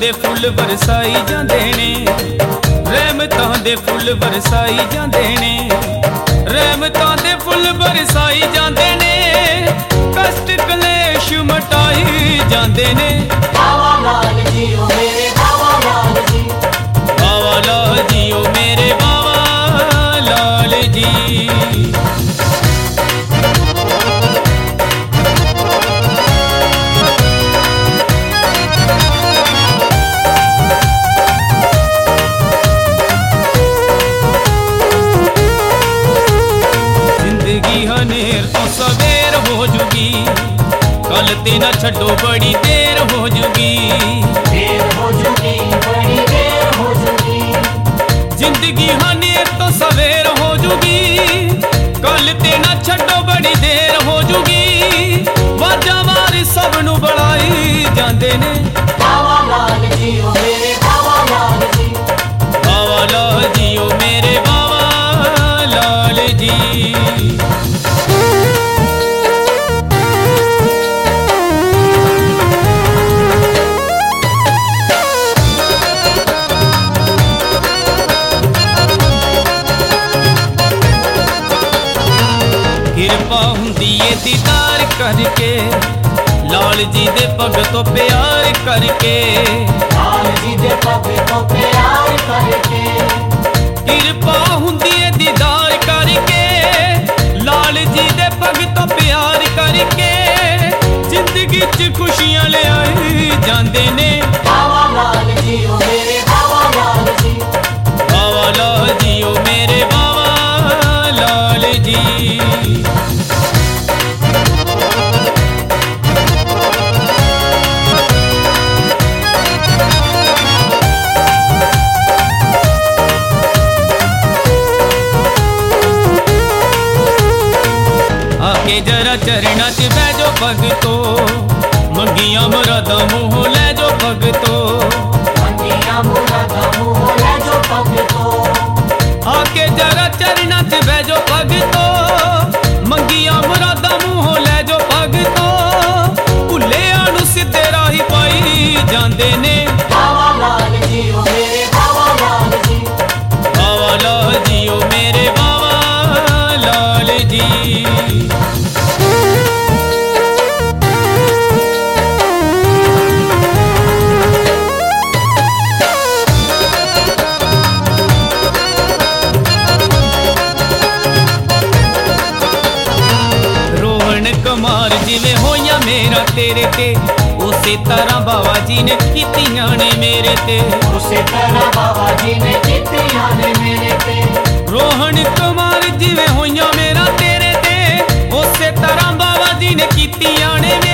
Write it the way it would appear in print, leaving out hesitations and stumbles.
दे full बरसाई जांदे ने, रहमतां दे फुल बरसाई जांदे ने, रहमतां दे फुल बरसाई जांदे ने, कष्ट कलेश मटाई जांदे ने। बाबा लाल जी ओ मेरे बाबा लाल जी, बाबा लाल जी ओ मेरे बाबा लाल जी। सवेर हो जुगी, कल ते ना छड्डो बड़ी देर हो जुगी, देर हो जुगी बड़ी देर हो जुगी। जिंदगी हनेर तो सवेर हो जुगी, कल ते ना छड्डो बड़ी देर हो जुगी। वाजा वार सब नू बढ़ाई जांदे ने। बाबा लाल जी ओ मेरे बाबा लाल जी, बाबा लाल जी ओ मेरे बाबा लाल जी। किरपा हुंदी ए दीदार करके, लाल जी दे पग तो प्यार करके, लाल जी दे पग तो प्यार करके। किरपा हुंदी ए दीदार करके, लाल जी दे पग तो प्यार करके, जिंदगी च खुशियां ले आई जांदे ने। बाबा लाल जी ओ मेरे बाबा लाल जी, बाबा लाल जी ओ मेरे बाबा लाल जी। आके जरा चरणा च बैजो भगतो, मंगिया मुरादा मुँह लै जो भगतो, मंगिया मुरादा मुँह लै जो भगतो। आके जरा चरणा च बैजो भगतो, मंगिया मुरादा मुँह लै जो भगतो, भुल्लियां नू सिद्धे राही पाई जांदे ने। बाबा लाल जी ओ मेरे बाबा लाल जी, बाबा लाल जी ओ मेरे बाबा लाल जी। कमार जिवें होइया मेरा तेरे ते, उसे तरह बाबा जी ने कीतियां ने मेरे ते, उसे तरह बाबा जी ने कीतियां ने मेरे ते। रोहन कुमार जिवें होइया मेरा तेरे ते, उसे तरह बाबा जी ने कीतियां ने।